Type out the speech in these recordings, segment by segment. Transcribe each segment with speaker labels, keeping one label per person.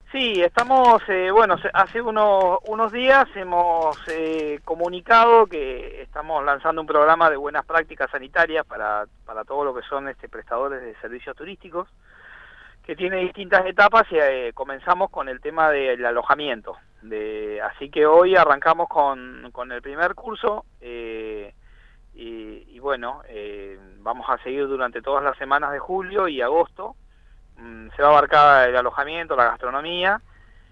Speaker 1: Sí, estamos, hace unos días hemos comunicado que estamos lanzando un programa de buenas prácticas sanitarias para todo lo que son prestadores de servicios turísticos, que tiene distintas etapas y comenzamos con el tema del alojamiento. Así que hoy arrancamos con el primer curso vamos a seguir durante todas las semanas de julio y agosto. Se va a abarcar el alojamiento, la gastronomía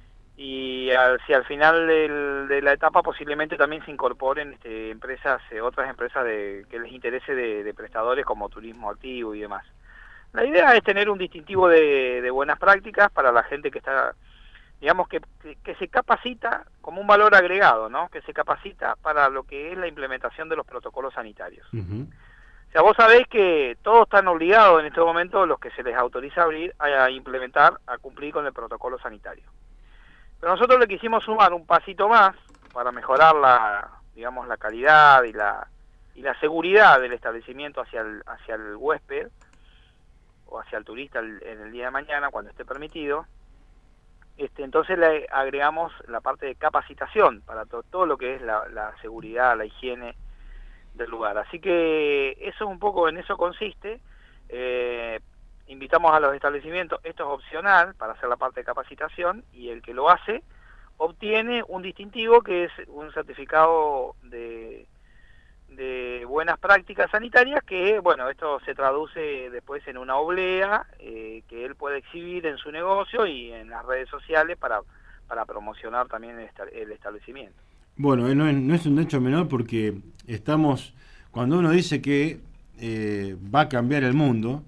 Speaker 1: y si al final de la etapa posiblemente también se incorporen otras empresas que les interese de prestadores como turismo activo y demás. La idea es tener un distintivo de buenas prácticas para la gente que está, digamos, que se capacita como un valor agregado, ¿no? Que se capacita para lo que es la implementación de los protocolos sanitarios.
Speaker 2: Uh-huh.
Speaker 1: O sea, vos sabés que todos están obligados en este momento, los que se les autoriza abrir, a implementar, a cumplir con el protocolo sanitario. Pero nosotros le quisimos sumar un pasito más para mejorar la calidad y la seguridad del establecimiento hacia el huésped o hacia el turista en el día de mañana, cuando esté permitido. Entonces le agregamos la parte de capacitación para todo lo que es la seguridad, la higiene del lugar. Así que eso un poco en eso consiste. Invitamos a los establecimientos, esto es opcional para hacer la parte de capacitación, y el que lo hace obtiene un distintivo que es un certificado de buenas prácticas sanitarias, que bueno, esto se traduce después en una oblea que él puede exhibir en su negocio y en las redes sociales para promocionar también el establecimiento.
Speaker 2: Bueno, no es un hecho menor porque cuando uno dice que va a cambiar el mundo,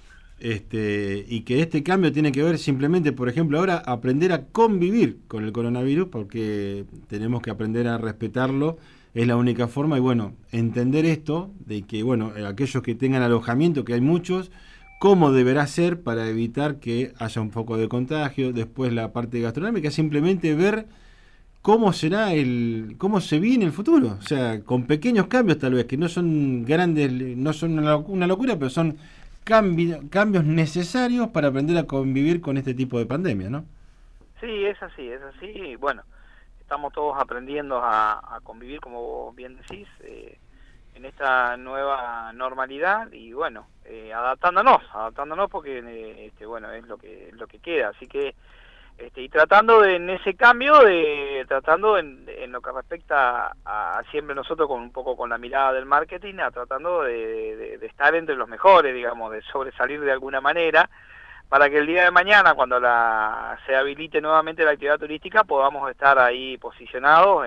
Speaker 2: y que este cambio tiene que ver simplemente, por ejemplo, ahora aprender a convivir con el coronavirus, porque tenemos que aprender a respetarlo, es la única forma, y bueno, entender esto, de que, bueno, aquellos que tengan alojamiento, que hay muchos, cómo deberá ser para evitar que haya un foco de contagio, después la parte gastronómica, simplemente ver cómo se viene el futuro, o sea, con pequeños cambios tal vez, que no son grandes, no son una locura, pero son cambios necesarios para aprender a convivir con este tipo de pandemia, ¿no?
Speaker 1: Sí, es así, bueno, estamos todos aprendiendo a convivir, como vos bien decís, en esta nueva normalidad, y bueno, adaptándonos porque es lo que queda, así que y tratando en ese cambio, tratando en lo que respecta a siempre nosotros un poco con la mirada del marketing, tratando de estar entre los mejores, digamos, de sobresalir de alguna manera, para que el día de mañana, cuando se habilite nuevamente la actividad turística, podamos estar ahí posicionados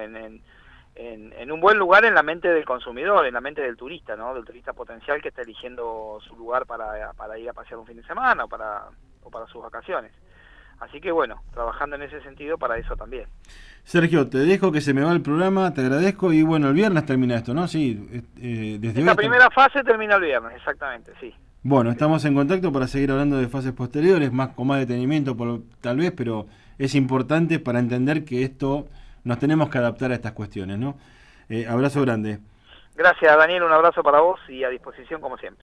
Speaker 1: en un buen lugar en la mente del consumidor, en la mente del turista, ¿no? Del turista potencial que está eligiendo su lugar para ir a pasear un fin de semana o para sus vacaciones. Así que bueno, trabajando en ese sentido para eso también.
Speaker 2: Sergio, te dejo que se me va el programa, te agradezco, y bueno, el viernes termina esto, ¿no? Sí, desde
Speaker 1: Esta
Speaker 2: hoy
Speaker 1: primera fase termina el viernes, exactamente, sí.
Speaker 2: Bueno, estamos en contacto para seguir hablando de fases posteriores, con más detenimiento tal vez, pero es importante para entender que nos tenemos que adaptar a estas cuestiones, ¿no? Abrazo grande.
Speaker 1: Gracias, Daniel, un abrazo para vos y a disposición como siempre.